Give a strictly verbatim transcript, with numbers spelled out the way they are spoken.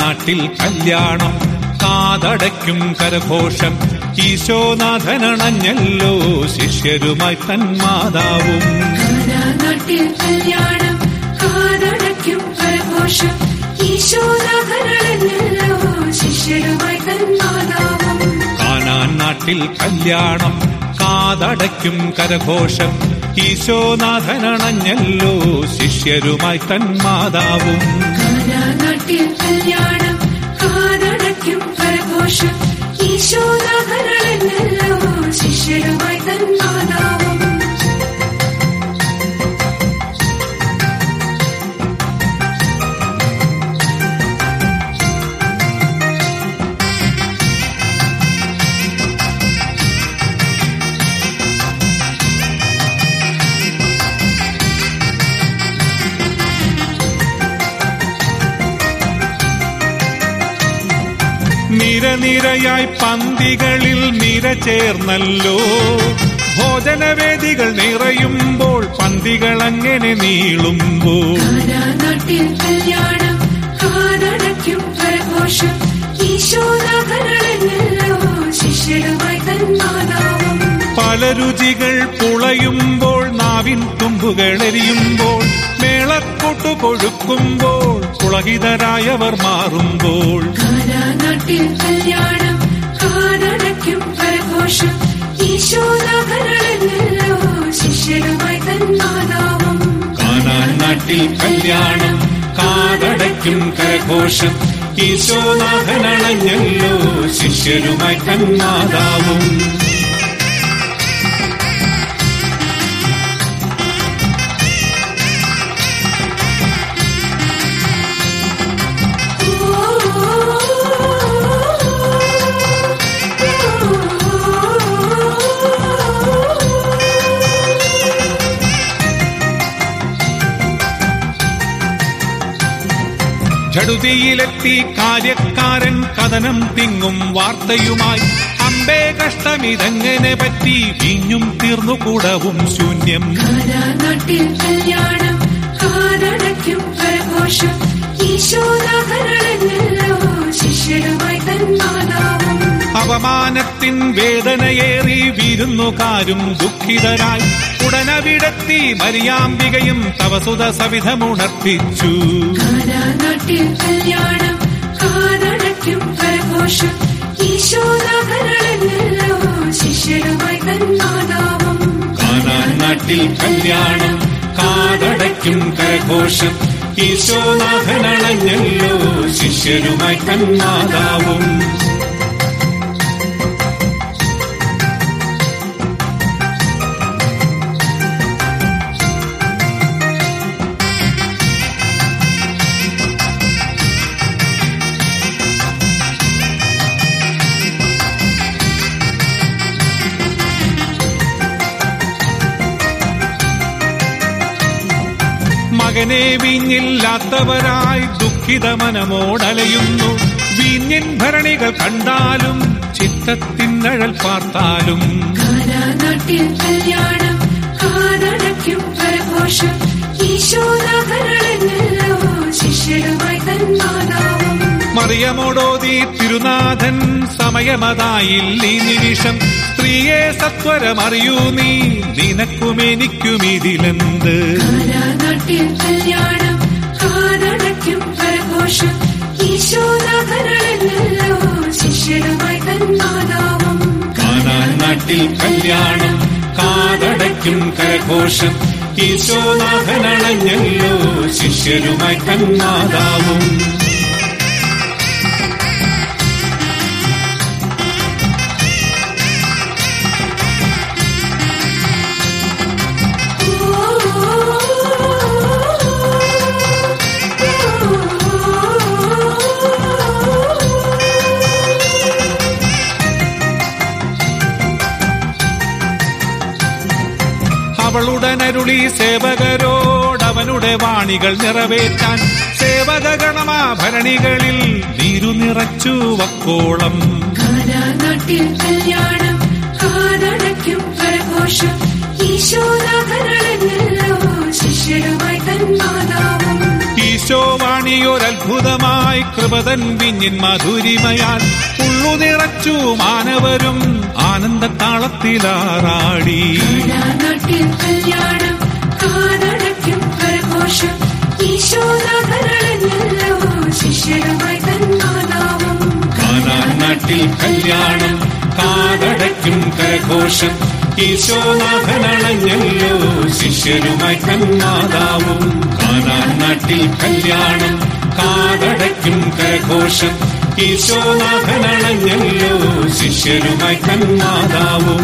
നാട്ടിൽ കല്യാണം കാതടയ്ക്കും കരഘോഷം ഈശോനാഥനണഞ്ഞല്ലോ ശിഷ്യരുമായി തന്മാതാവും. നാട്ടിൽ കല്യാണം കാതടയ്ക്കും കരഘോഷം ഈശോനാഥനണഞ്ഞല്ലോ ശിഷ്യരുമായി തന്മാതാവും. കാനാൻ നാട്ടിൽ കല്യാണം കാതടയ്ക്കും കരഘോഷം ഈശോനാഥനണഞ്ഞല്ലോ ശിഷ്യരുമായി തന്മാതാവും. നാട്ടിൽ കല്യാണം കാതടയ്ക്കും കരഘോഷം ഈശോനാഥനണഞ്ഞല്ലോ ശിഷ്യരുമായി തന്മാതാവും. നിരനിരയായി പന്തികളിൽ നിര ചേർന്നല്ലോ ഭോജനവേദികൾ നിറയുമ്പോൾ പന്തികൾ അങ്ങനെ നീളുമ്പോൾ. നാട്ടിൽ കല്യാണം കാതടയ്ക്കും കരഘോഷം ഈശോനാഥനണഞ്ഞല്ലോ ശിഷ്യരുമായി തന്മാതാവും. പല രുചികൾ പുളയുമ്പോൾ നാവിൻ തുമ്പുകളെരിയുമ്പോൾ മേളക്കൊട്ടു കൊഴുക്കുമ്പോൾ പുളകിതരായവർ മാറുമ്പോൾ. നാട്ടിൽ കല്യാണം കാതടയ്ക്കും കരഘോഷം ഈശോനാഥനണഞ്ഞല്ലോ ശിഷ്യരുമായി തന്മാതാവും. കാനാൻ നാട്ടിൽ കല്യാണം കാതടയ്ക്കും കരഘോഷം ഈശോനാഥനണഞ്ഞല്ലോ ശിഷ്യരുമായി തന്മാതാവും. ഝടുതിയിലെത്തി കാര്യക്കാരൻ കഥനം തിങ്ങും വാർത്തയുമായി. അമ്പേ കഷ്ടമിതെങ്ങനെ പറ്റി വീഞ്ഞും തീർന്നു കൂടവും ശൂന്യം. നാട്ടിൽ കല്യാണം കാതടയ്ക്കും കരഘോഷം ഈശോനാഥനണഞ്ഞല്ലോ ശിഷ്യരുമായി തന്മാതാവും. അവമാനത്തിൻ വേദനയേറി വിരുന്നുകാരും ദുഃഖിതരായി ഉടനവിടെത്തി മരിയാംബികയും തവസുത സവിധമുണർത്തിച്ചു. നാട്ടിൽ കല്യാണം കാതടയ്ക്കും കരഘോഷം ഈശോനാഥനണഞ്ഞല്ലോ ശിഷ്യരുമായി തന്മാതാവും. കാനാൻ നാട്ടിൽ കല്യാണം കാതടയ്ക്കും കരഘോഷം ഈശോനാഥനണഞ്ഞല്ലോ ശിഷ്യരുമായി തന്മാതാവും. മകനെ വീഞ്ഞില്ലാത്തവരായി ദുഃഖിത മനമോടലയുന്നു. വീഞ്ഞിൻ ഭരണികൾ കണ്ടാലും ചിത്തത്തിന്നഴൽ പാർത്താലും. നാട്ടിൽ കല്യാണം കാതടയ്ക്കും കരഘോഷം ഈശോനാഥനണഞ്ഞല്ലോ ശിഷ്യരുമായി തന്മാതാവും. മറിയമോടോതി തിരുനാഥൻ സമയമതായില്ല ഈ നിമിഷം. സ്ത്രീയെ സത്വരമറിയൂ നീ നിനക്കുമെനിക്കുമിതിലെന്ത്. നാട്ടിൽ കല്യാണം കാതടയ്ക്കും കരഘോഷം ഈശോനാഥനണഞ്ഞല്ലോ ശിഷ്യരുമായി തന്മാതാവും. കാനാൻ നാട്ടിൽ കല്യാണം കാതടയ്ക്കും കരഘോഷം ഈശോനാഥനണഞ്ഞല്ലോ ശിഷ്യരുമായി തന്മാതാവും. അവളുടനരുളി സേവകരോടവനുടെ വാണികൾ നിറവേറ്റാൻ. സേവകഗണമാഭരണികളിൽ നീരു നിറച്ചു വക്കോളം. നാട്ടിൽ കല്യാണം കാതടയ്ക്കും കരഘോഷം ഈശോനാഥനണഞ്ഞല്ലോ ശിഷ്യരുമായി തന്മാതാവും. ഈശോവാണി വലിയൊരത്ഭുതമായി കൃപതൻ വിഞ്ഞിൻ മധുരിമയാൽ ഉള്ളു നിറച്ചു മാനവരും ആനന്ദത്താളത്തിലാറാടി. നാട്ടിൽ കല്യാണം കാതടയ്ക്കും കരഘോഷം ഈശോനാഥനളഞ്ഞല്ലോ ശിഷ്യരുമായി തന്മാതാവും. നാട്ടിൽ കല്യാണം കാതടയ്ക്കും കരഘോഷം ഈശോനാഥനളഞ്ഞല്ലോ ശിഷ്യരുമായി തന്മാതാവും. നാട്ടിൽ കല്യാണം കാതടയ്ക്കും കരഘോഷം ഈശോനാഥനളഞ്ഞല്ലോ ശിഷ്യരുമായി തന്മാതാവും.